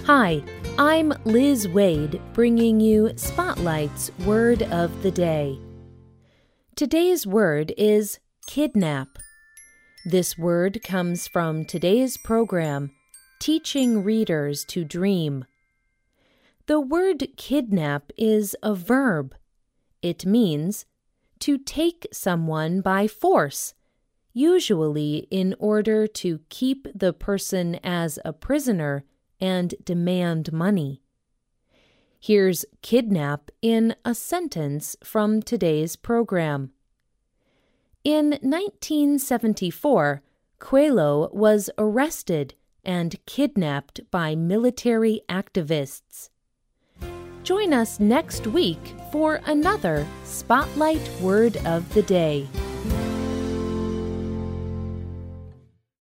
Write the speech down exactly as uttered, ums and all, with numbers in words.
Hi, I'm Liz Wade, bringing you Spotlight's Word of the Day. Today's word is kidnap. This word comes from today's program, Teaching Readers to Dream. The word kidnap is a verb. It means to take someone by force, usually in order to keep the person as a prisoner and demand money. Here's kidnap in a sentence from today's program. In nineteen seventy-four, Coelho was arrested and kidnapped by military activists. Join us next week for another Spotlight Word of the Day.